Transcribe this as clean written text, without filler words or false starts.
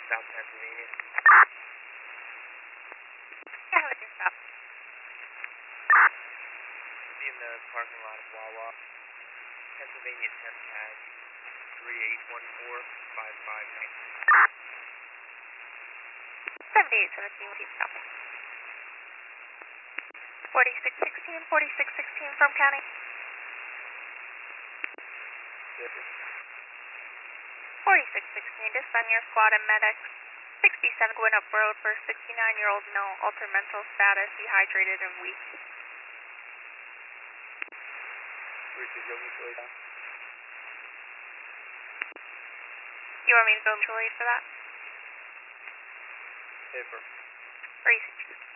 South Pennsylvania. Yeah, what's your stop? Be in the parking lot of Wawa. Pennsylvania 10 pad 3814-5593. 7817, what do you stop? 4616, 4616 from county. 4616, disband your squad and medics. 67 Gwinnett Road for 69-year-old male, altered mental status, dehydrated and weak. You want me to go mutual aid for that? Paper. Or you